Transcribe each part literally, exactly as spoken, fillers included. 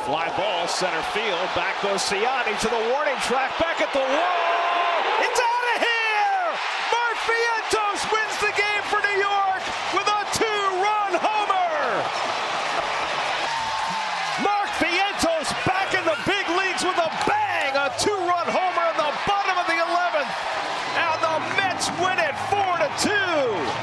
Fly ball, center field. Back goes Ciani to the warning track. Back at the wall. It's out of here! Mark Vientos wins the game for New York with a two-run homer! Mark Vientos back in the big leagues with a bang! A two-run homer in the bottom of the eleventh. And the Mets win it four to two.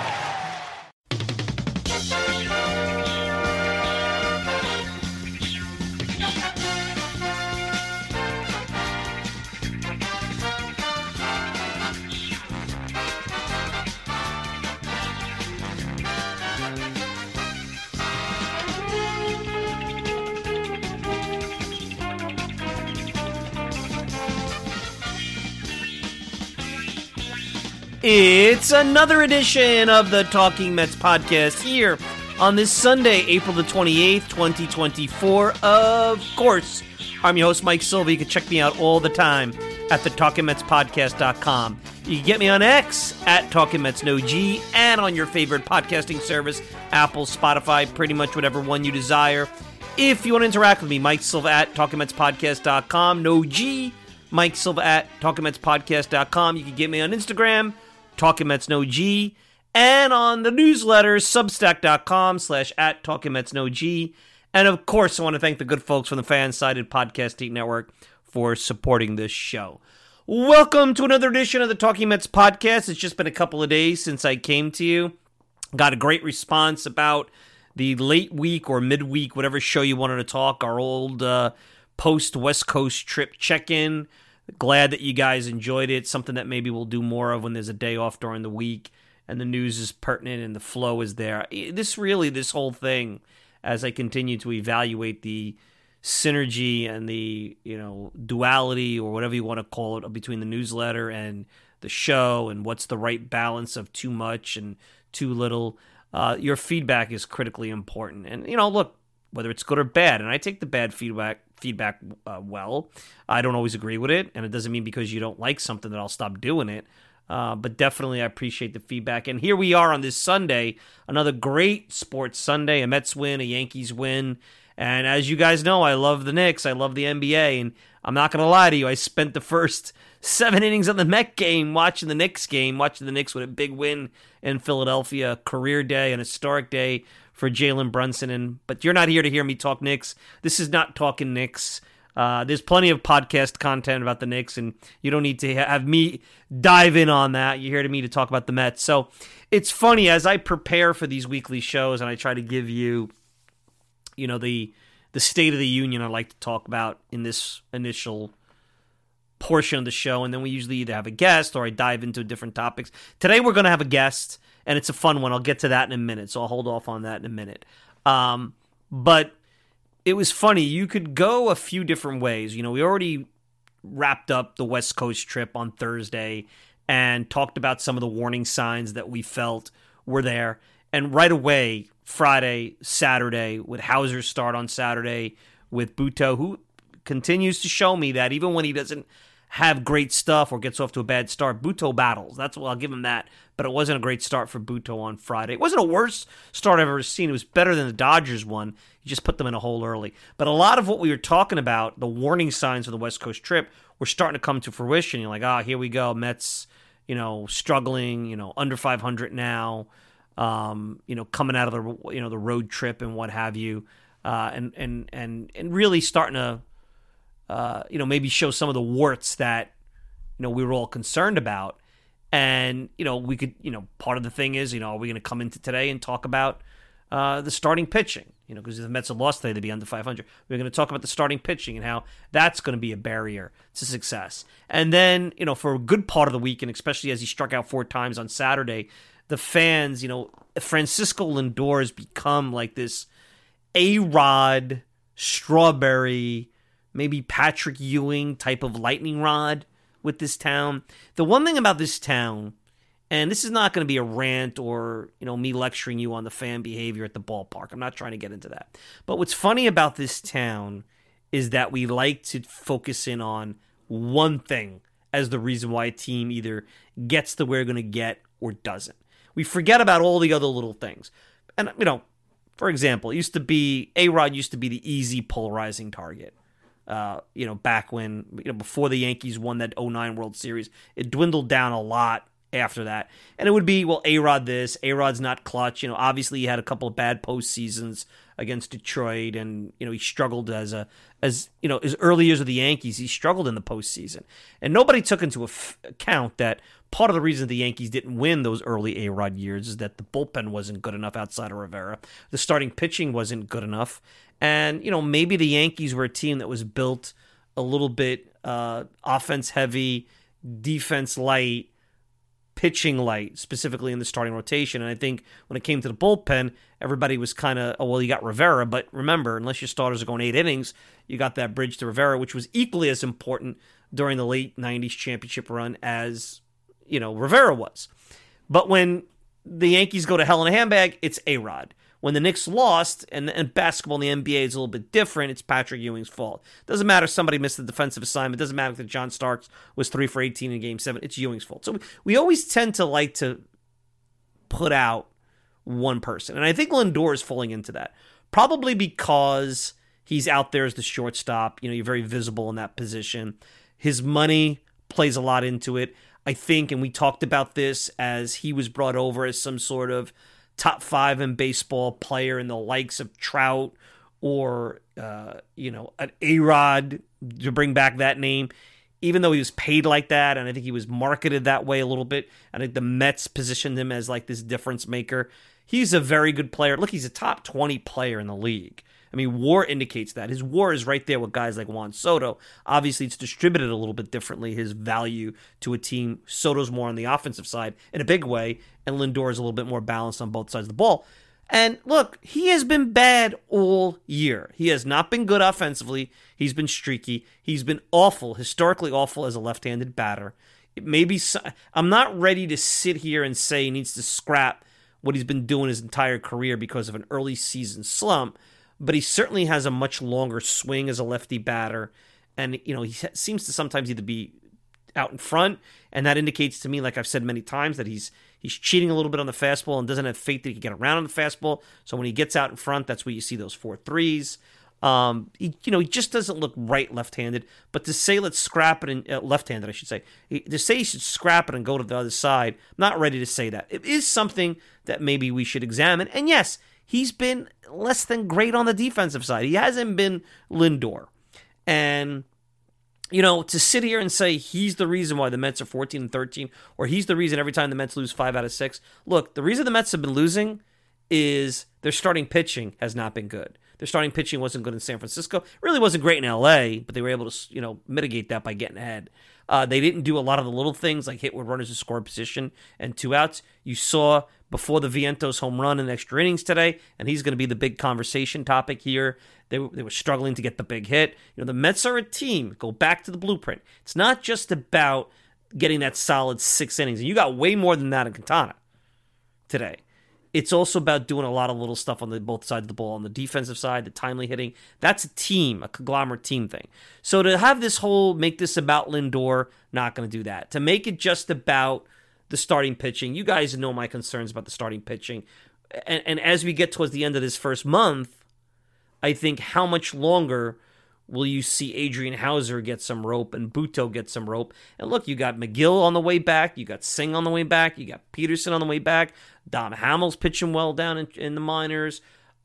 It's another edition of the Talking Mets podcast here on this Sunday, April the twenty-eighth, twenty twenty-four. Of course, I'm your host, Mike Silva. You can check me out all the time at the talking mets podcast dot com. You can get me on X at Talking Mets No G and on your favorite podcasting service, Apple, Spotify, pretty much whatever one you desire. If you want to interact with me, Mike Silva at talking mets podcast dot com. No G, Mike Silva at talking mets podcast dot com. You can get me on Instagram, Talking Mets No G, and on the newsletter, substack.com slash at Talking Mets No G. And of course, I want to thank the good folks from the Fan-Sided Podcasting Network for supporting this show. Welcome to another edition of the Talking Mets podcast. It's just been a couple of days since I came to you. Got a great response about the late week or midweek, whatever show you wanted to talk, our old uh, post-West Coast trip check-in. Glad that you guys enjoyed it. Something that maybe we'll do more of when there's a day off during the week and the news is pertinent and the flow is there. This really, this whole thing, as I continue to evaluate the synergy and the, you know, duality or whatever you want to call it between the newsletter and the show and what's the right balance of too much and too little, uh, your feedback is critically important. And, you know, look, whether it's good or bad, and I take the bad feedback feedback uh, well. I don't always agree with it, and it doesn't mean because you don't like something that I'll stop doing it. Uh, but definitely I appreciate the feedback. And here we are on this Sunday, another great sports Sunday, a Mets win, a Yankees win. And as you guys know, I love the Knicks, I love the N B A, and I'm not going to lie to you, I spent the first seven innings of the Met game watching the Knicks game, watching the Knicks with a big win in Philadelphia, career day, an historic day for Jalen Brunson. And but you're not here to hear me talk Knicks. This is not talking Knicks. Uh, there's plenty of podcast content about the Knicks, and you don't need to have me dive in on that. You're here to me to talk about the Mets. So it's funny, as I prepare for these weekly shows and I try to give you, you know, the the State of the Union I like to talk about in this initial portion of the show, and then we usually either have a guest or I dive into different topics. Today we're going to have a guest, and it's a fun one. I'll get to that in a minute, so I'll hold off on that in a minute. Um, but it was funny. You could go a few different ways. You know, we already wrapped up the West Coast trip on Thursday and talked about some of the warning signs that we felt were there. And right away, Friday, Saturday, with Hauser's start on Saturday, with Butto, who continues to show me that even when he doesn't have great stuff or gets off to a bad start, Butto battles. That's what I'll give him that. But it wasn't a great start for Butto on Friday. It wasn't a worse start I've ever seen. It was better than the Dodgers one. You just put them in a hole early. But a lot of what we were talking about, the warning signs of the West Coast trip, were starting to come to fruition. You're like, ah, here we go. Mets, you know, struggling, you know, under five hundred now, um, you know, coming out of the, you know, the road trip and what have you. Uh, and, and, and, and really starting to, Uh, you know, maybe show some of the warts that, you know, we were all concerned about. And, you know, we could, you know, part of the thing is, you know, are we going to come into today and talk about uh, the starting pitching? You know, because if the Mets had lost today, they'd be under five hundred. We're going to talk about the starting pitching and how that's going to be a barrier to success. And then, you know, for a good part of the week, and especially as he struck out four times on Saturday, the fans, you know, Francisco Lindor has become like this A-Rod, Strawberry, maybe Patrick Ewing type of lightning rod with this town. The one thing about this town, and this is not going to be a rant or, you know, me lecturing you on the fan behavior at the ballpark. I'm not trying to get into that. But what's funny about this town is that we like to focus in on one thing as the reason why a team either gets to where they're going to get or doesn't. We forget about all the other little things. And, you know, For example, it used to be A-Rod used to be the easy polarizing target. Uh, you know, back when, you know, before the Yankees won that oh nine World Series, it dwindled down a lot after that. And it would be, well, A-Rod this, A-Rod's not clutch. You know, obviously he had a couple of bad postseasons against Detroit, and, you know, he struggled as a, as, you know, his early years with the Yankees, he struggled in the postseason. And nobody took into account that part of the reason the Yankees didn't win those early A-Rod years is that the bullpen wasn't good enough outside of Rivera. The starting pitching wasn't good enough. And, you know, maybe the Yankees were a team that was built a little bit uh, offense heavy, defense light, pitching light, specifically in the starting rotation. And I think when it came to the bullpen, everybody was kind of, oh, well, you got Rivera. But remember, unless your starters are going eight innings, you got that bridge to Rivera, which was equally as important during the late nineties championship run as, you know, Rivera was. But when the Yankees go to hell in a handbag, it's A-Rod. When the Knicks lost, and, and basketball in the N B A is a little bit different, it's Patrick Ewing's fault. Doesn't matter if somebody missed the defensive assignment. Doesn't matter that John Starks was three for eighteen in Game seven. It's Ewing's fault. So we, we always tend to like to put out one person. And I think Lindor is falling into that. Probably because he's out there as the shortstop. You know, you're very visible in that position. His money plays a lot into it. I think, and we talked about this as he was brought over as some sort of top five in baseball player in the likes of Trout or, uh, you know, an A-Rod, to bring back that name, even though he was paid like that, and I think he was marketed that way a little bit. I think the Mets positioned him as like this difference maker. He's a very good player. Look, he's a top twenty player in the league. I mean, WAR indicates that. His WAR is right there with guys like Juan Soto. Obviously, it's distributed a little bit differently, his value to a team. Soto's more on the offensive side in a big way, and Lindor is a little bit more balanced on both sides of the ball. And look, he has been bad all year. He has not been good offensively. He's been streaky. He's been awful, historically awful as a left-handed batter. It may be, I'm not ready to sit here and say he needs to scrap what he's been doing his entire career because of an early season slump, but he certainly has a much longer swing as a lefty batter. And, you know, he seems to sometimes either be out in front, and that indicates to me, like I've said many times, that he's he's cheating a little bit on the fastball and doesn't have faith that he can get around on the fastball. So when he gets out in front, that's where you see those four threes. Um, he, you know, he just doesn't look right left-handed. But to say let's scrap it, and uh, left-handed, I should say, to say he should scrap it and go to the other side, I'm not ready to say that. It is something that maybe we should examine. And yes, he's been less than great on the defensive side. He hasn't been Lindor. And, you know, to sit here and say he's the reason why the Mets are fourteen and thirteen, or he's the reason every time the Mets lose five out of six. Look, the reason the Mets have been losing is their starting pitching has not been good. Their starting pitching wasn't good in San Francisco. It really wasn't great in L A, but they were able to, you know, mitigate that by getting ahead. Uh, they didn't do a lot of the little things like hit with runners in scoring position and two outs. You saw before the Vientos home run in extra innings today, and he's going to be the big conversation topic here. They, they were struggling to get the big hit. You know, the Mets are a team. Go back to the blueprint. It's not just about getting that solid six innings. And you got way more than that in Quintana today. It's also about doing a lot of little stuff on the both sides of the ball. On the defensive side, the timely hitting. That's a team, a conglomerate team thing. So to have this whole, make this about Lindor, not going to do that. To make it just about the starting pitching, you guys know my concerns about the starting pitching. And, and as we get towards the end of this first month, I think how much longer will you see Adrian Hauser get some rope and Buto get some rope? And look, you got McGill on the way back. You got Singh on the way back. You got Peterson on the way back. Dom Hamill's pitching well down in, in the minors.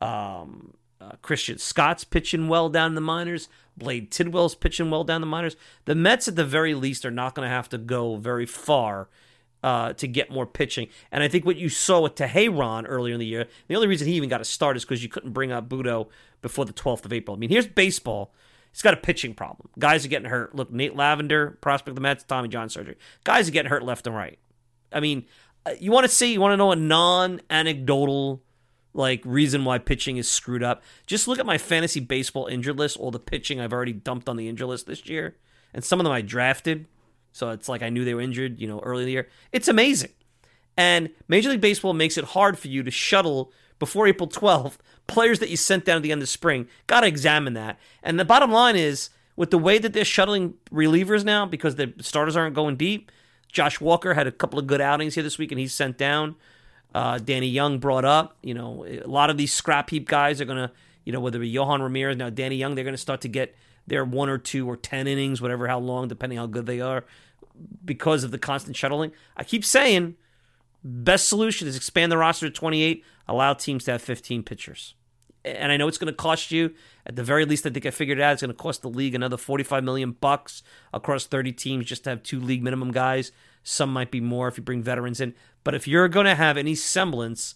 Um, uh, Christian Scott's pitching well down in the minors. Blade Tidwell's pitching well down the minors. The Mets, at the very least, are not going to have to go very far uh, to get more pitching. And I think what you saw with Teheran earlier in the year, the only reason he even got a start is because you couldn't bring up Buto before the twelfth of April. I mean, here's baseball. He's got a pitching problem. Guys are getting hurt. Look, Nate Lavender, prospect of the Mets, Tommy John surgery. Guys are getting hurt left and right. I mean, you want to see, you want to know a non-anecdotal like reason why pitching is screwed up? Just look at my fantasy baseball injured list, all the pitching I've already dumped on the injured list this year. And some of them I drafted. So it's like I knew they were injured, you know, early in the year. It's amazing. And Major League Baseball makes it hard for you to shuttle before April twelfth players that you sent down at the end of spring. Got to examine that. And the bottom line is, with the way that they're shuttling relievers now, because the starters aren't going deep, Josh Walker had a couple of good outings here this week, and he's sent down. uh, Danny Young brought up. You know, a lot of these scrap heap guys are going to, you know, whether it be Johan Ramirez, now Danny Young, they're going to start to get their one or two or ten innings, whatever, how long, depending how good they are, because of the constant shuttling. I keep saying, best solution is expand the roster to twenty-eight, allow teams to have fifteen pitchers. And I know it's going to cost you, at the very least, I think I figured it out, it's going to cost the league another forty-five million bucks across thirty teams just to have two league minimum guys. Some might be more if you bring veterans in. But if you're going to have any semblance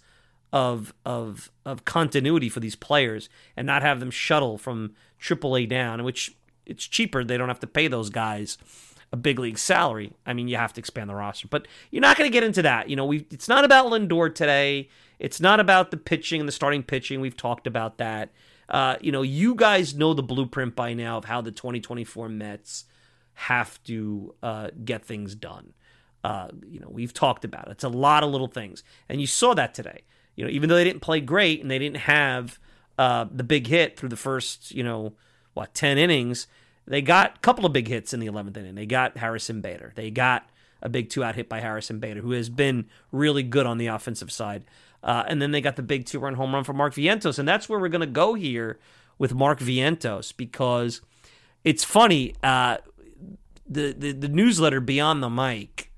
of of of continuity for these players and not have them shuttle from triple A down, which it's cheaper, they don't have to pay those guys a big league salary. I mean, you have to expand the roster. But you're not going to get into that. You know, we it's not about Lindor today. It's not about the pitching and the starting pitching. We've talked about that. Uh, you know, you guys know the blueprint by now of how the twenty twenty-four Mets have to uh, get things done. Uh, you know, we've talked about it. It's a lot of little things. And you saw that today. You know, even though they didn't play great and they didn't have uh, the big hit through the first, you know, what, ten innings, they got a couple of big hits in the eleventh inning. They got Harrison Bader. They got a big two-out hit by Harrison Bader, who has been really good on the offensive side. Uh, and then they got the big two-run home run from Mark Vientos. And that's where we're going to go here with Mark Vientos, because it's funny. Uh, the, the, the newsletter Beyond the Mic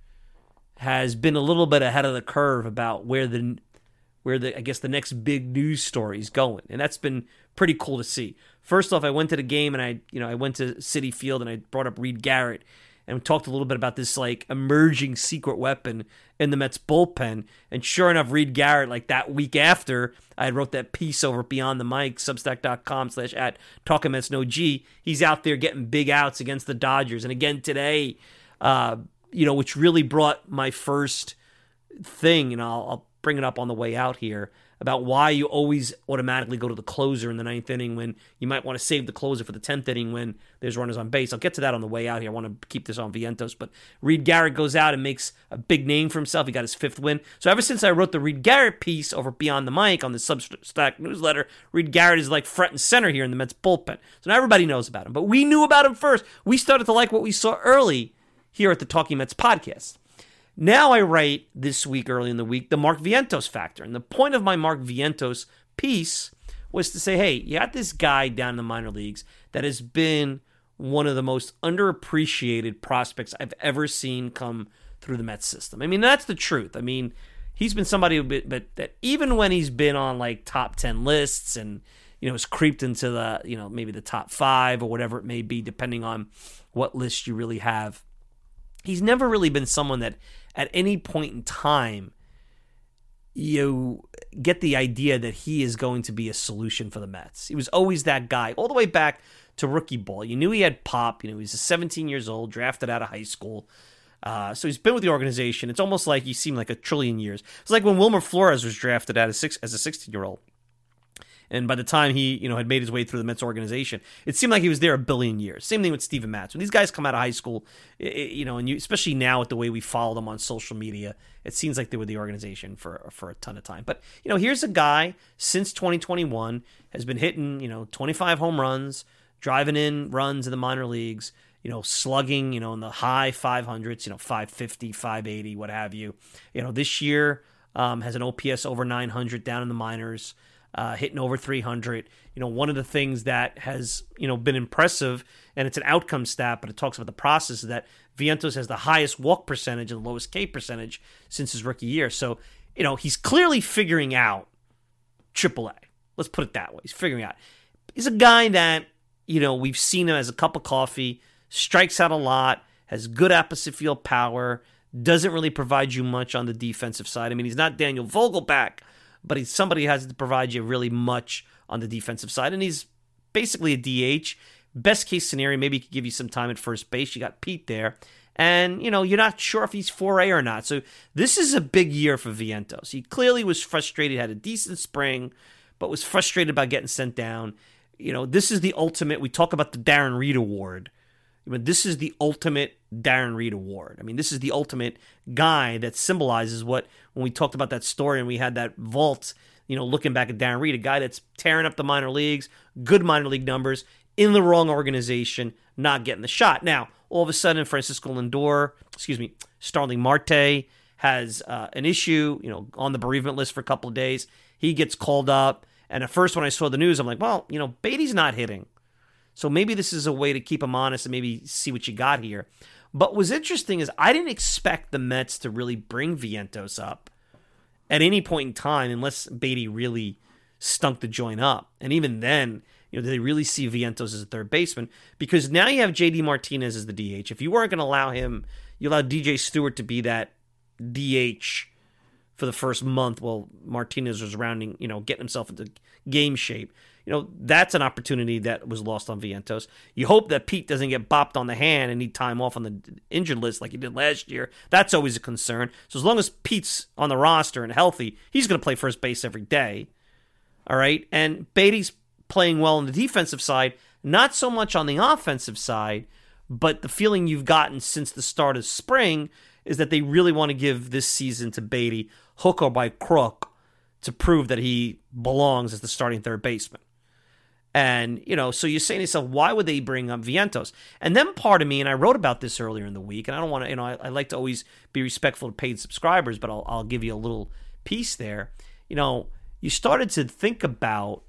has been a little bit ahead of the curve about where the where the I guess the next big news story is going, and that's been pretty cool to see. First off, I went to the game and I you know I went to Citi Field and I brought up Reed Garrett and we talked a little bit about this like emerging secret weapon in the Mets bullpen. And sure enough, Reed Garrett, like that week after I wrote that piece over at Beyond the Mic, substack dot com slash at Talking Mets No G, he's out there getting big outs against the Dodgers. And again today, uh, you know, which really brought my first thing, and I'll, I'll bring it up on the way out here, about why you always automatically go to the closer in the ninth inning when you might want to save the closer for the tenth inning when there's runners on base. I'll get to that on the way out here. I want to keep this on Vientos, but Reed Garrett goes out and makes a big name for himself. He got his fifth win. So ever since I wrote the Reed Garrett piece over Beyond the Mic on the Substack newsletter, Reed Garrett is like front and center here in the Mets bullpen. So now everybody knows about him, but we knew about him first. We started to like what we saw early here at the Talking Mets podcast. Now I write this week, early in the week, the Mark Vientos factor. And the point of my Mark Vientos piece was to say, hey, you got this guy down in the minor leagues that has been one of the most underappreciated prospects I've ever seen come through the Mets system. I mean, that's the truth. I mean, he's been somebody who, but that even when he's been on like top ten lists and, you know, has creeped into the, you know, maybe the top five or whatever it may be, depending on what list you really have, he's never really been someone that at any point in time you get the idea that he is going to be a solution for the Mets. He was always that guy, all the way back to rookie ball. You knew he had pop. You know, he was seventeen years old, drafted out of high school. Uh, so he's been with the organization. It's almost like he seemed like a trillion years. It's like when Wilmer Flores was drafted out as, six, as a sixteen-year-old. And by the time he, you know, had made his way through the Mets organization, it seemed like he was there a billion years. Same thing with Steven Matz. When these guys come out of high school, it, you know, and you, especially now with the way we follow them on social media, it seems like they were the organization for for a ton of time. But, you know, here's a guy since twenty twenty-one has been hitting, you know, twenty-five home runs, driving in runs in the minor leagues, you know, slugging, you know, in the high five hundreds, you know, five fifty, five eighty, what have you. You know, this year um, has an O P S over nine hundred down in the minors. Uh, hitting over three hundred. You know, one of the things that has, you know, been impressive, and it's an outcome stat, but it talks about the process, is that Vientos has the highest walk percentage and the lowest K percentage since his rookie year. So, you know, he's clearly figuring out triple A. Let's put it that way. He's figuring out. He's a guy that, you know, we've seen him as a cup of coffee, strikes out a lot, has good opposite field power, doesn't really provide you much on the defensive side. I mean, he's not Daniel Vogelbach, but he's somebody who has to provide you really much on the defensive side. And he's basically a D H. Best case scenario, maybe he could give you some time at first base. You got Pete there. And, you know, you're not sure if he's four A or not. So this is a big year for Vientos. He clearly was frustrated, had a decent spring, but was frustrated about getting sent down. You know, this is the ultimate. We talk about the Darren Reed Award. I mean, this is the ultimate Darren Reed Award. I mean, this is the ultimate guy that symbolizes what, when we talked about that story and we had that vault, you know, looking back at Darren Reed, a guy that's tearing up the minor leagues, good minor league numbers, in the wrong organization, not getting the shot. Now, all of a sudden, Francisco Lindor, excuse me, Starling Marte has uh, an issue, you know, on the bereavement list for a couple of days. He gets called up. And at first when I saw the news, I'm like, well, you know, Beatty's not hitting. So maybe this is a way to keep him honest and maybe see what you got here. But what's interesting is I didn't expect the Mets to really bring Vientos up at any point in time unless Beatty really stunk the joint up. And even then, you know, do they really see Vientos as a third baseman? Because now you have J D Martinez as the D H. If you weren't going to allow him, you allowed D J Stewart to be that D H for the first month while Martinez was rounding, you know, getting himself into game shape. You know, that's an opportunity that was lost on Vientos. You hope that Pete doesn't get bopped on the hand and need time off on the injured list like he did last year. That's always a concern. So as long as Pete's on the roster and healthy, he's going to play first base every day. All right? And Beatty's playing well on the defensive side, not so much on the offensive side, but the feeling you've gotten since the start of spring is that they really want to give this season to Beatty, hook or by crook, to prove that he belongs as the starting third baseman. And, you know, so you're saying to yourself, why would they bring up Vientos? And then part of me, and I wrote about this earlier in the week, and I don't want to, you know, I, I like to always be respectful to paid subscribers, but I'll, I'll give you a little piece there. You know, you started to think about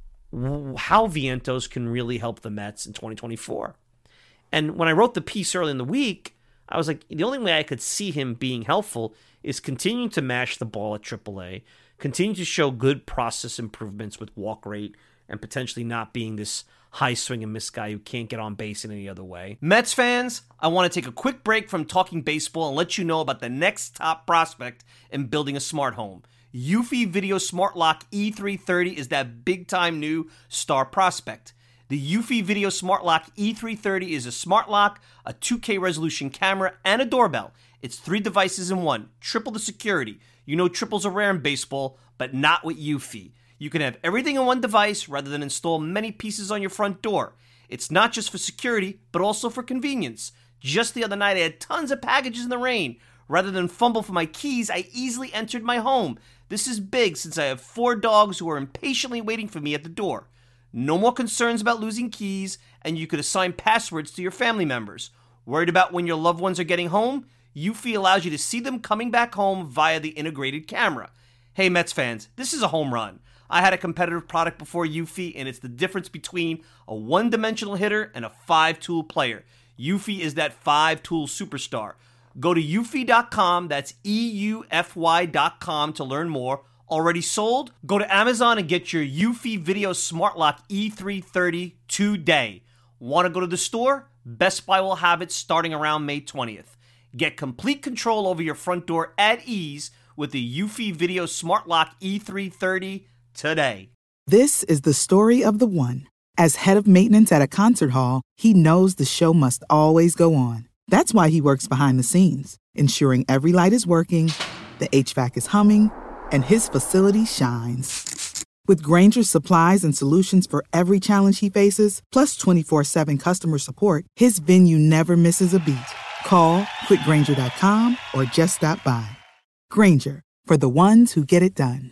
how Vientos can really help the Mets in twenty twenty-four. And when I wrote the piece early in the week, I was like, the only way I could see him being helpful is continuing to mash the ball at triple A, continue to show good process improvements with walk rate, and potentially not being this high swing and miss guy who can't get on base in any other way. Mets fans, I want to take a quick break from talking baseball and let you know about the next top prospect in building a smart home. Eufy Video Smart Lock E three thirty is that big-time new star prospect. The Eufy Video Smart Lock E three thirty is a smart lock, a two K resolution camera, and a doorbell. It's three devices in one, triple the security. You know triples are rare in baseball, but not with Eufy. You can have everything in one device rather than install many pieces on your front door. It's not just for security, but also for convenience. Just the other night, I had tons of packages in the rain. Rather than fumble for my keys, I easily entered my home. This is big since I have four dogs who are impatiently waiting for me at the door. No more concerns about losing keys, and you could assign passwords to your family members. Worried about when your loved ones are getting home? Eufy allows you to see them coming back home via the integrated camera. Hey Mets fans, this is a home run. I had a competitive product before Eufy, and it's the difference between a one-dimensional hitter and a five-tool player. Eufy is that five-tool superstar. Go to eufy dot com, that's E U F Y dot com to learn more. Already sold? Go to Amazon and get your Eufy Video Smart Lock E three thirty today. Want to go to the store? Best Buy will have it starting around May twentieth. Get complete control over your front door at ease with the Eufy Video Smart Lock E three thirty today. This is the story of the one. As head of maintenance at a concert hall, he knows the show must always go on. That's why he works behind the scenes, ensuring every light is working, the H V A C is humming, and his facility shines. With Grainger's supplies and solutions for every challenge he faces, plus twenty-four seven customer support, his venue never misses a beat. Call quick grainger dot com or just stop by. Grainger, for the ones who get it done.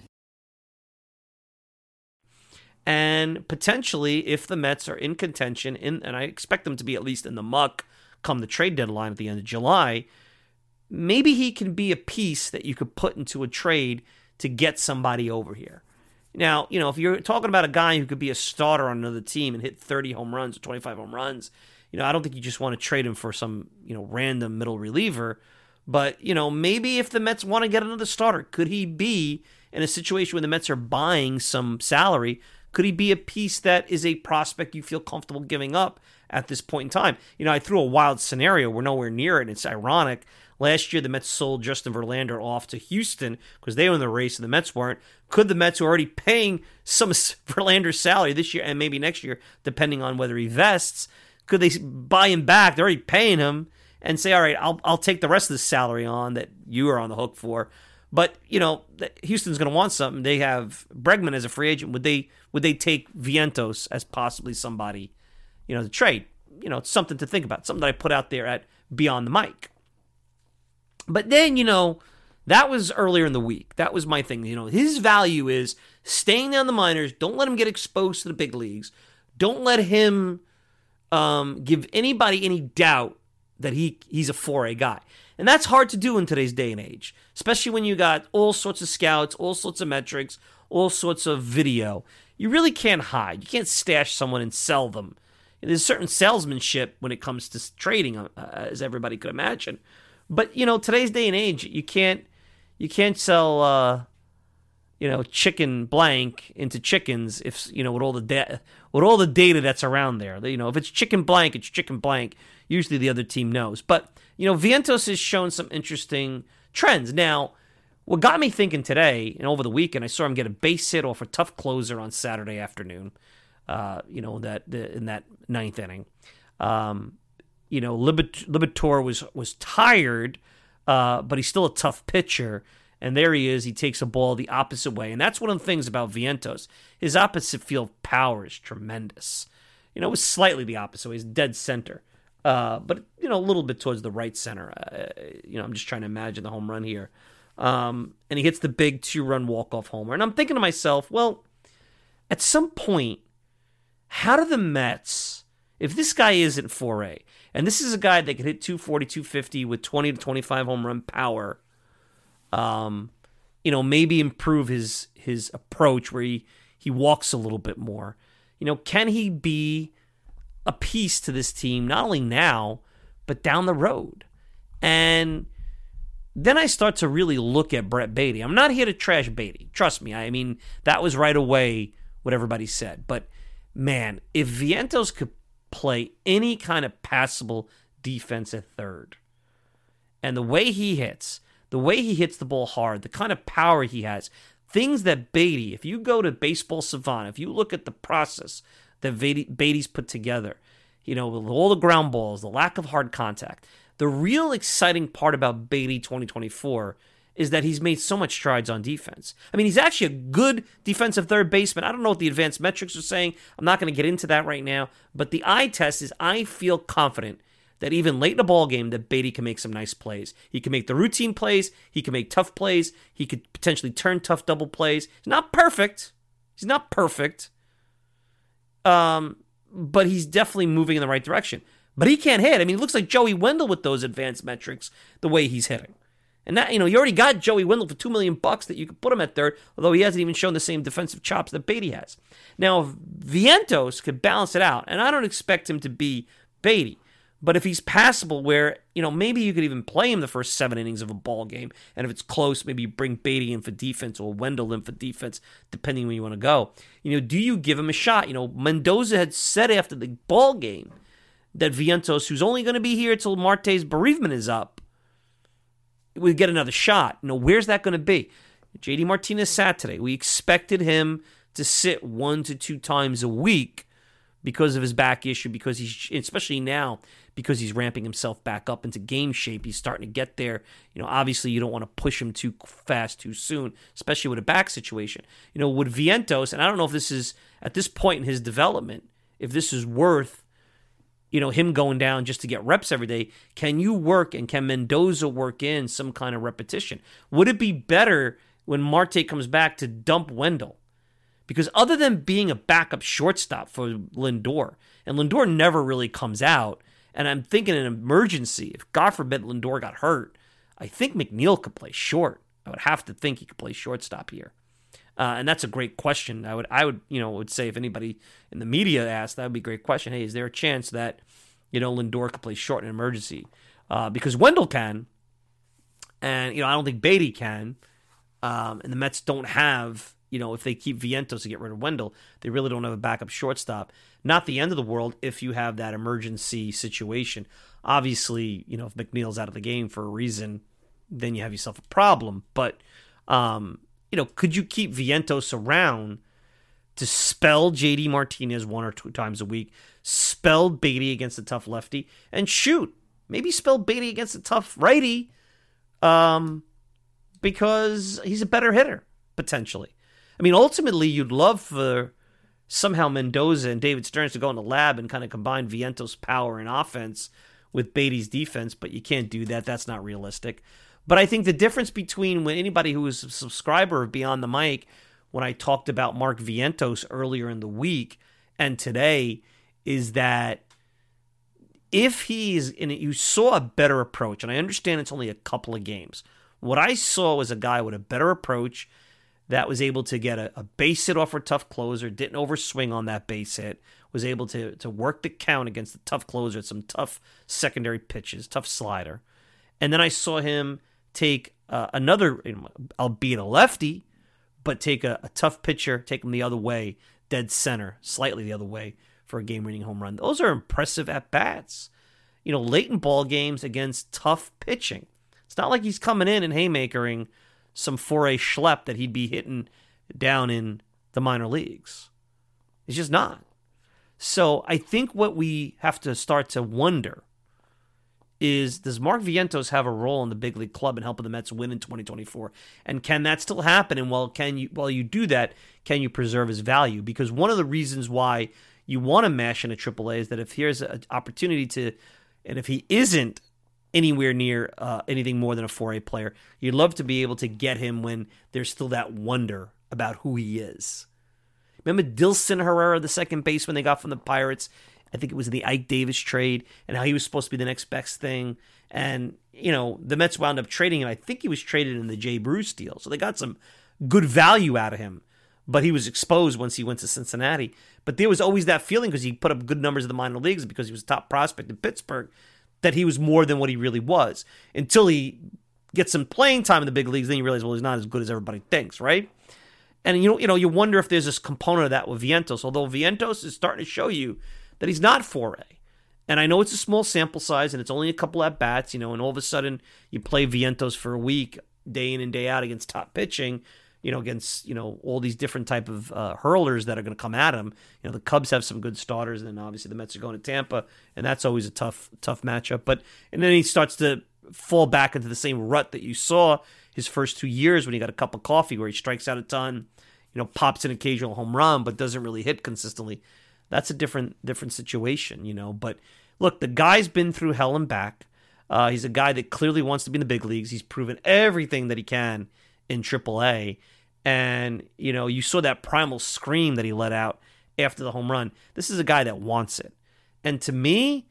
And potentially, if the Mets are in contention, in, and I expect them to be at least in the muck come the trade deadline at the end of July, maybe he can be a piece that you could put into a trade to get somebody over here. Now, you know, if you're talking about a guy who could be a starter on another team and hit thirty home runs or twenty-five home runs, you know, I don't think you just want to trade him for some, you know, random middle reliever. But, you know, maybe if the Mets want to get another starter, could he be in a situation where the Mets are buying some salary? Could he be a piece that is a prospect you feel comfortable giving up at this point in time? You know, I threw a wild scenario. We're nowhere near it. It's ironic. Last year, the Mets sold Justin Verlander off to Houston because they were in the race and the Mets weren't. Could the Mets, who are already paying some Verlander's salary this year and maybe next year, depending on whether he vests, could they buy him back? They're already paying him and say, all right, I'll I'll take the rest of the salary on that you are on the hook for. But, you know, Houston's going to want something. They have Bregman as a free agent. Would they would they take Vientos as possibly somebody, you know, to trade? You know, it's something to think about. Something that I put out there at Beyond the Mic. But then, you know, that was earlier in the week. That was my thing. You know, his value is staying down the minors. Don't let him get exposed to the big leagues. Don't let him um, give anybody any doubt that he he's a four A guy. And that's hard to do in today's day and age, especially when you got all sorts of scouts, all sorts of metrics, all sorts of video. You really can't hide. You can't stash someone and sell them. There's certain salesmanship when it comes to trading, uh, as everybody could imagine. But, you know, today's day and age, you can't you can't sell, uh, you know, chicken blank into chickens if, you know, with all the da- with all the data that's around there. You know, if it's chicken blank, it's chicken blank. Usually the other team knows. But, you know, Vientos has shown some interesting trends. Now, what got me thinking today and over the weekend, I saw him get a base hit off a tough closer on Saturday afternoon. Uh, you know, that the, in that ninth inning. Um, you know, Libit- Libator was was tired, uh, but he's still a tough pitcher. And there he is. He takes a ball the opposite way. And that's one of the things about Vientos. His opposite field power is tremendous. You know, it was slightly the opposite way. He's dead center. Uh, but, you know, a little bit towards the right center. Uh, you know, I'm just trying to imagine the home run here. Um, and he hits the big two-run walk-off homer. And I'm thinking to myself, well, at some point, how do the Mets, if this guy isn't four A, and this is a guy that can hit two forty, two fifty with twenty to twenty-five home run power, um, you know, maybe improve his his approach where he, he walks a little bit more. You know, can he be a piece to this team, not only now, but down the road? And then I start to really look at Brett Baty. I'm not here to trash Baty. Trust me. I mean, that was right away what everybody said. But, man, if Vientos could play any kind of passable defense at third, and the way he hits, the way he hits the ball hard, the kind of power he has, things that Baty, if you go to Baseball Savant, if you look at the process that Baty's put together, you know, with all the ground balls, the lack of hard contact, the real exciting part about Baty twenty twenty-four is that he's made so much strides on defense. I mean, he's actually a good defensive third baseman. I don't know what the advanced metrics are saying. I'm not going to get into that right now. But the eye test is I feel confident that even late in the ball game that Baty can make some nice plays. He can make the routine plays. He can make tough plays. He could potentially turn tough double plays. He's not perfect. He's not perfect. Um, but he's definitely moving in the right direction. But he can't hit. I mean, it looks like Joey Wendell with those advanced metrics, the way he's hitting. And that, you know, you already got Joey Wendell for two million bucks that you could put him at third, although he hasn't even shown the same defensive chops that Baty has. Now, Vientos could balance it out, and I don't expect him to be Baty. But if he's passable where, you know, maybe you could even play him the first seven innings of a ball game, and if it's close, maybe you bring Baty in for defense or Wendell in for defense, depending where you want to go. You know, do you give him a shot? You know, Mendoza had said after the ball game that Vientos, who's only going to be here till Marte's bereavement is up, would get another shot. You know, where's that going to be? J D Martinez sat today. We expected him to sit one to two times a week because of his back issue, because he's, especially now, because he's ramping himself back up into game shape. He's starting to get there. You know, obviously you don't want to push him too fast too soon, especially with a back situation. You know, with Vientos, and I don't know if this is, at this point in his development, if this is worth, you know, him going down just to get reps every day. Can you work, and can Mendoza work in some kind of repetition? Would it be better when Marte comes back to dump Wendell? Because other than being a backup shortstop for Lindor, and Lindor never really comes out, and I'm thinking an emergency, if God forbid Lindor got hurt, I think McNeil could play short. I would have to think he could play shortstop here. Uh, and that's a great question. I would, I would, you know, would say if anybody in the media asked, that would be a great question. Hey, is there a chance that, you know, Lindor could play short in an emergency? Uh, because Wendell can, and, you know, I don't think Baty can. Um, and the Mets don't have, you know, if they keep Vientos to get rid of Wendell, they really don't have a backup shortstop. Not the end of the world if you have that emergency situation. Obviously, you know, if McNeil's out of the game for a reason, then you have yourself a problem. But, um, you know, could you keep Vientos around to spell J D Martinez one or two times a week, spell Baty against a tough lefty, and shoot, maybe spell Baty against a tough righty, um, because he's a better hitter, potentially. I mean, ultimately, you'd love for somehow Mendoza and David Stearns to go in the lab and kind of combine Vientos' power and offense with Baty's defense, but you can't do that. That's not realistic. But I think the difference between when anybody who was a subscriber of Beyond the Mic, when I talked about Mark Vientos earlier in the week and today, is that if he's in it, you saw a better approach, and I understand it's only a couple of games. What I saw was a guy with a better approach that was able to get a, a base hit off a tough closer, didn't overswing on that base hit, was able to to work the count against the tough closer at some tough secondary pitches, tough slider. And then I saw him take uh, another, albeit a lefty, but take a, a tough pitcher, take him the other way, dead center, slightly the other way for a game-winning home run. Those are impressive at-bats. You know, late in ball games against tough pitching. It's not like he's coming in and haymakering some four A schlep that he'd be hitting down in the minor leagues. It's just not. So I think what we have to start to wonder is, does Mark Vientos have a role in the big league club in helping the Mets win in twenty twenty-four? And can that still happen? And while can you while you do that, can you preserve his value? Because one of the reasons why you want to mash in a triple A is that if here's an opportunity to, and if he isn't anywhere near uh, anything more than a four A player, you'd love to be able to get him when there's still that wonder about who he is. Remember Dilson Herrera, the second baseman they got from the Pirates? I think it was in the Ike Davis trade, and how he was supposed to be the next best thing. And, you know, the Mets wound up trading him. I think he was traded in the Jay Bruce deal. So they got some good value out of him. But he was exposed once he went to Cincinnati. But there was always that feeling, because he put up good numbers in the minor leagues, because he was a top prospect in Pittsburgh, that he was more than what he really was. Until he gets some playing time in the big leagues, then you realize, well, he's not as good as everybody thinks, right? And you know, you know, you wonder if there's this component of that with Vientos, although Vientos is starting to show you that he's not four A. And I know it's a small sample size, and it's only a couple at bats, you know, and all of a sudden you play Vientos for a week, day in and day out against top pitching, you know, against, you know, all these different type of uh, hurlers that are going to come at him. You know, the Cubs have some good starters, and then obviously the Mets are going to Tampa, and that's always a tough, tough matchup. But, and then he starts to fall back into the same rut that you saw his first two years when he got a cup of coffee, where he strikes out a ton, you know, pops an occasional home run, but doesn't really hit consistently. That's a different different situation, you know. But look, the guy's been through hell and back. Uh, he's a guy that clearly wants to be in the big leagues. He's proven everything that he can in triple A. And, you know, you saw that primal scream that he let out after the home run. This is a guy that wants it. And to me,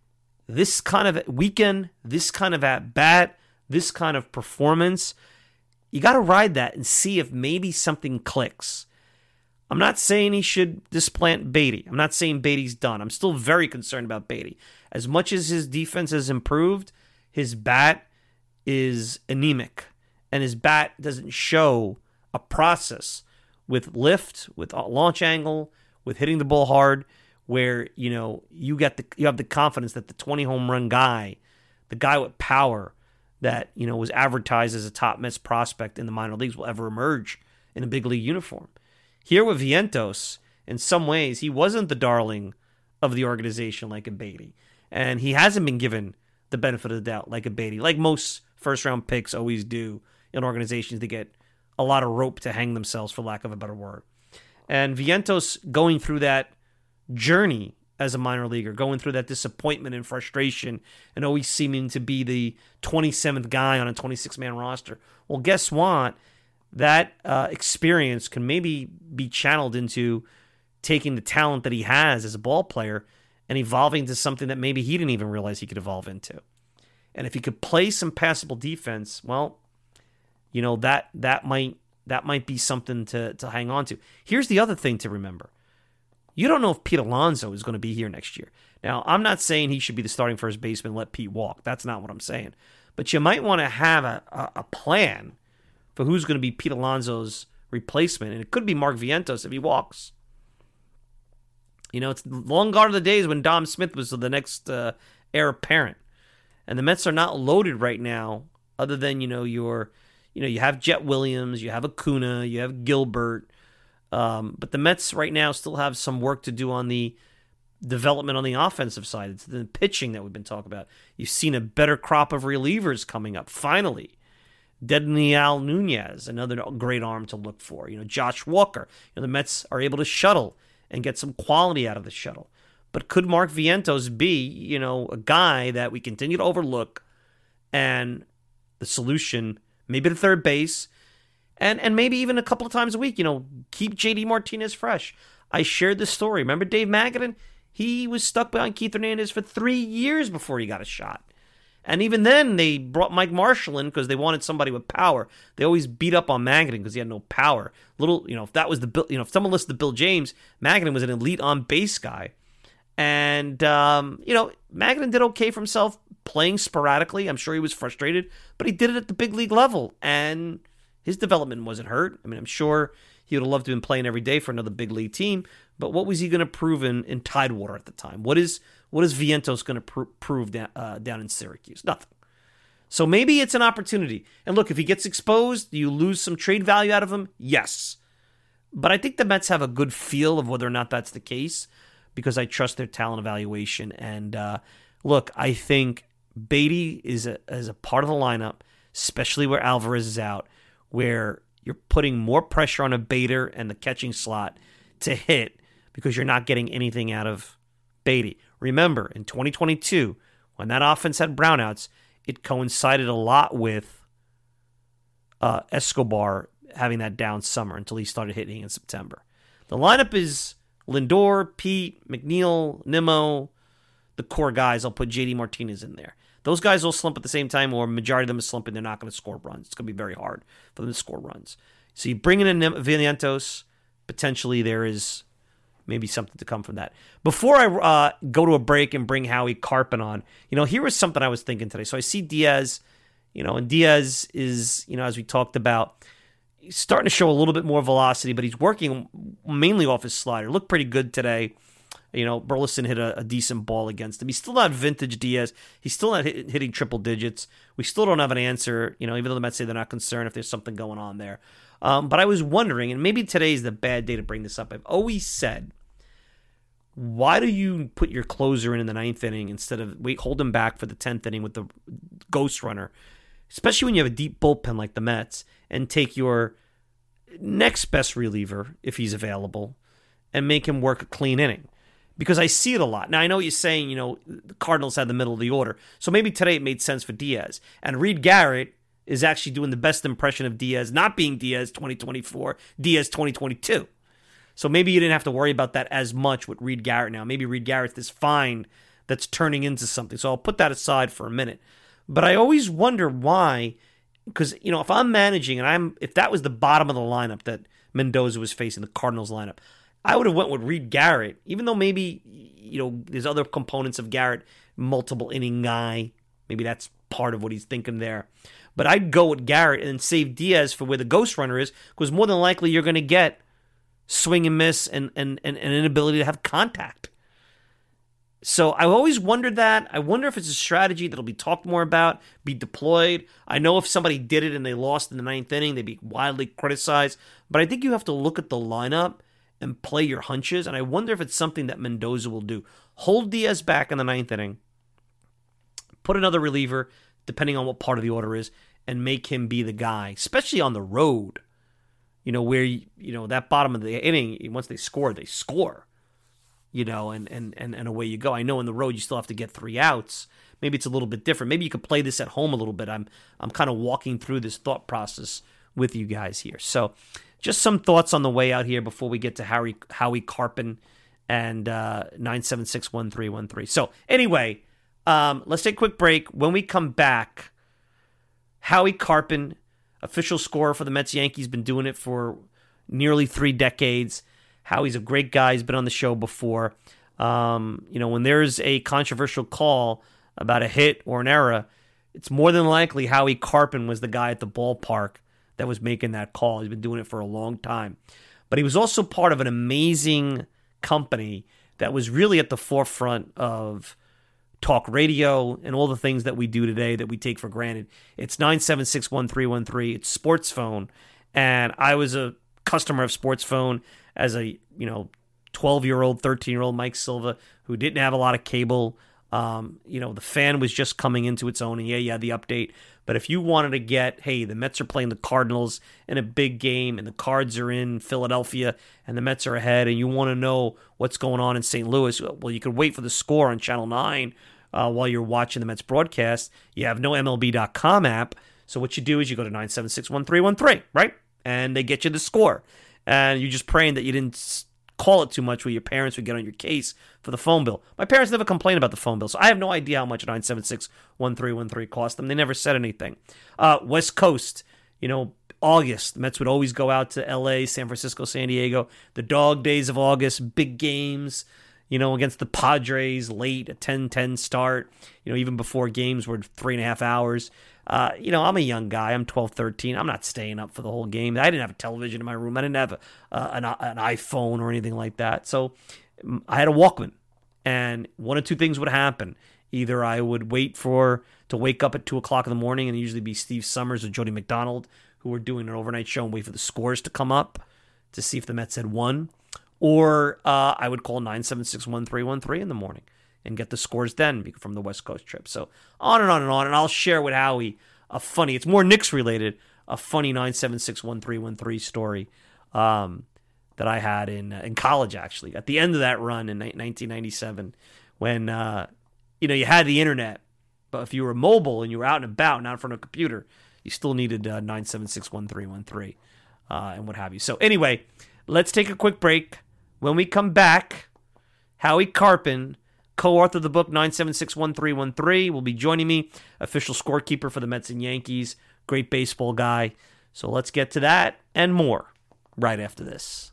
this kind of weekend, this kind of at-bat, this kind of performance, you got to ride that and see if maybe something clicks. I'm not saying he should displant Beatty. I'm not saying Beatty's done. I'm still very concerned about Beatty. As much as his defense has improved, his bat is anemic. And his bat doesn't show a process with lift, with launch angle, with hitting the ball hard, where, you know, you get the you have the confidence that the twenty home run guy, the guy with power that, you know, was advertised as a top Mets prospect in the minor leagues, will ever emerge in a big league uniform. Here with Vientos, in some ways, he wasn't the darling of the organization like a Beatty. And he hasn't been given the benefit of the doubt like a Beatty, like most first-round picks always do in organizations to get a lot of rope to hang themselves, for lack of a better word. And Vientos going through that journey as a minor leaguer, going through that disappointment and frustration, and always seeming to be the twenty-seventh guy on a twenty-six man roster. Well, guess what? That uh, experience can maybe be channeled into taking the talent that he has as a ball player and evolving to something that maybe he didn't even realize he could evolve into. And if he could play some passable defense, well, you know, that that might that might be something to, to hang on to. Here's the other thing to remember. You don't know if Pete Alonso is going to be here next year. Now, I'm not saying he should be the starting first baseman and let Pete walk. That's not what I'm saying. But you might want to have a, a, a plan for who's going to be Pete Alonso's replacement. And it could be Mark Vientos if he walks. You know, it's long gone are the days when Dom Smith was the next uh, heir apparent. And the Mets are not loaded right now, other than, you know, your, you know, you have Jet Williams, you have Acuna, you have Gilbert. Um, but the Mets right now still have some work to do on the development on the offensive side. It's the pitching that we've been talking about. You've seen a better crop of relievers coming up, finally. Dedniel Nunez, another great arm to look for. You know, Josh Walker. You know, the Mets are able to shuttle and get some quality out of the shuttle. But could Mark Vientos be, you know, a guy that we continue to overlook, and the solution, maybe to third base, and and maybe even a couple of times a week, you know, keep J D Martinez fresh. I shared this story. Remember Dave Magadan? he was stuck behind Keith Hernandez for three years before he got a shot. And even then, they brought Mike Marshall in because they wanted somebody with power. They always beat up on Magadan because he had no power. Little, you know, if that was the, you know, if someone listened to Bill James, Magadan was an elite on-base guy. And, um, you know, Magadan did okay for himself playing sporadically. I'm sure he was frustrated, but he did it at the big league level. And his development wasn't hurt. I mean, I'm sure he would have loved to have been playing every day for another big league team. But what was he going to prove in, in Tidewater at the time? What is what is Vientos going to pr- prove da- uh, down in Syracuse? Nothing. So maybe it's an opportunity. And look, if he gets exposed, do you lose some trade value out of him? Yes. But I think the Mets have a good feel of whether or not that's the case because I trust their talent evaluation. And uh, look, I think Beatty is a, is a part of the lineup, especially where Alvarez is out, where you're putting more pressure on a Bader and the catching slot to hit because you're not getting anything out of Beatty. Remember, in twenty twenty-two, when that offense had brownouts, it coincided a lot with uh, Escobar having that down summer until he started hitting in September. The lineup is Lindor, Pete, McNeil, Nimmo, the core guys. I'll put J D Martinez in there. Those guys will slump at the same time, or majority of them is slumping. They're not going to score runs. It's going to be very hard for them to score runs. So you bring in a Vientos, potentially there is maybe something to come from that. Before I uh, go to a break and bring Howie Carpin on, you know, here was something I was thinking today. So I see Diaz, you know, and Diaz is, you know, as we talked about, he's starting to show a little bit more velocity, but he's working mainly off his slider. Looked pretty good today. You know, Burleson hit a, a decent ball against him. He's still not vintage Diaz. He's still not hit, hitting triple digits. We still don't have an answer, you know, even though the Mets say they're not concerned if there's something going on there. Um, but I was wondering, and maybe today's the bad day to bring this up. I've always said, why do you put your closer in in the ninth inning instead of wait, hold him back for the tenth inning with the ghost runner, especially when you have a deep bullpen like the Mets, and take your next best reliever, if he's available, and make him work a clean inning? Because I see it a lot. Now, I know what you're saying, you know, the Cardinals had the middle of the order. So maybe today it made sense for Diaz. And Reed Garrett is actually doing the best impression of Diaz, not being Diaz twenty twenty-four, Diaz twenty twenty-two. So maybe you didn't have to worry about that as much with Reed Garrett now. Maybe Reed Garrett's this find that's turning into something. So I'll put that aside for a minute. But I always wonder why, because, you know, if I'm managing and I'm, if that was the bottom of the lineup that Mendoza was facing, the Cardinals lineup, I would have went with Reed Garrett, even though maybe, you know, there's other components of Garrett, multiple inning guy. Maybe that's part of what he's thinking there. But I'd go with Garrett and save Diaz for where the ghost runner is, because more than likely you're going to get swing and miss and, and, and an inability to have contact. So I've always wondered that. I wonder if it's a strategy that'll be talked more about, be deployed. I know if somebody did it and they lost in the ninth inning, they'd be widely criticized. But I think you have to look at the lineup and play your hunches. And I wonder if it's something that Mendoza will do. Hold Diaz back in the ninth inning, put another reliever, depending on what part of the order is, and make him be the guy, especially on the road. You know, where, you know, that bottom of the inning, once they score, they score. You know, and, and, and, and away you go. I know in the road you still have to get three outs. Maybe it's a little bit different. Maybe you could play this at home a little bit. I'm I'm kind of walking through this thought process with you guys here. So just some thoughts on the way out here before we get to Howie, Howie Carpin and uh, nine seven six, one three one three. So anyway, um, let's take a quick break. When we come back, Howie Carpin, official scorer for the Mets-Yankees, been doing it for nearly three decades. Howie's a great guy. He's been on the show before. Um, you know, when there's a controversial call about a hit or an error, it's more than likely Howie Carpin was the guy at the ballpark that was making that call. He's been doing it for a long time. But he was also part of an amazing company that was really at the forefront of talk radio and all the things that we do today that we take for granted. It's nine seven six, one three one three. It's Sports Phone. And I was a customer of Sports Phone as a, you know, twelve-year-old, thirteen-year-old Mike Silva who didn't have a lot of cable. Um, you know, the Fan was just coming into its own, and yeah, you had the update. But if you wanted to get, hey, the Mets are playing the Cardinals in a big game, and the Cards are in Philadelphia, and the Mets are ahead, and you want to know what's going on in Saint Louis, well, you could wait for the score on Channel nine uh, while you're watching the Mets broadcast. You have no M L B dot com app, so what you do is you go to nine seven six, one three one three, right? And they get you the score. And you're just praying that you didn't call it too much where your parents would get on your case for the phone bill. My parents never complained about the phone bill, so I have no idea how much nine seven six, one three one three cost them. They never said anything. Uh, West Coast, you know, August, the Mets would always go out to L A, San Francisco, San Diego. The dog days of August, big games, you know, against the Padres, late, a ten ten start, you know, even before games were three and a half hours. Uh, you know, I'm a young guy. I'm twelve, thirteen. I'm not staying up for the whole game. I didn't have a television in my room. I didn't have a, uh, an, an iPhone or anything like that. So I had a Walkman, and one of two things would happen. Either I would wait for to wake up at two o'clock in the morning, and usually be Steve Summers or Jody McDonald who were doing an overnight show, and wait for the scores to come up to see if the Mets had won. Or uh, I would call nine seven six, one three one three in the morning and get the scores then from the West Coast trip. So on and on and on. And I'll share with Howie a funny, it's more Knicks related, a funny nine seven six, one three one three story um, that I had in in college, actually. At the end of that run in nineteen ninety-seven, when uh, you know you had the internet, but if you were mobile and you were out and about, not in front of a computer, you still needed uh, nine seven six, one three one three uh, and what have you. So anyway, let's take a quick break. When we come back, Howie Carpin, co-author of the book nine seven six, one three one three, will be joining me, official scorekeeper for the Mets and Yankees, great baseball guy. So let's get to that and more right after this.